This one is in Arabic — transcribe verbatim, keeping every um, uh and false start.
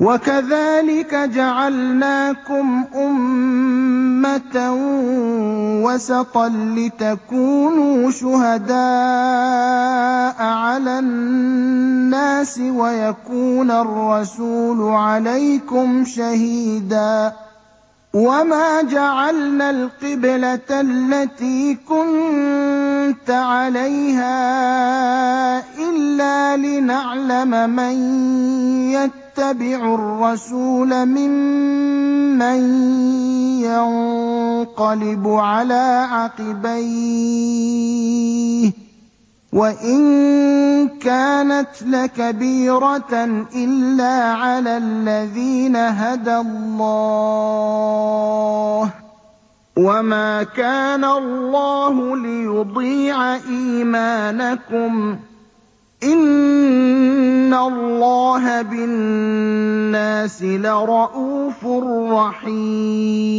وَكَذَٰلِكَ جَعَلْنَاكُمْ أُمَّةً وَسَطًا لِّتَكُونُوا شُهَدَاءَ عَلَى النَّاسِ وَيَكُونَ الرَّسُولُ عَلَيْكُمْ شَهِيدًا ۗ وَمَا جَعَلْنَا الْقِبْلَةَ الَّتِي كُنتَ عَلَيْهَا إِلَّا لِنَعْلَمَ مَن يَتَّبِعُ الرَّسُولَ مِمَّن يَنقَلِبُ عَلَىٰ عَقِبَيْهِ ۚ وَإِن كَانَتْ لَكَبِيرَةً إِلَّا عَلَى الَّذِينَ هَدَى اللَّهُ ۗ وَمَا كَانَ اللَّهُ لِيُضِيعَ إِيمَانَكُمْ ۚ إِنَّ اللَّهَ بِالنَّاسِ لَرَءُوفٌ رَّحِيمٌ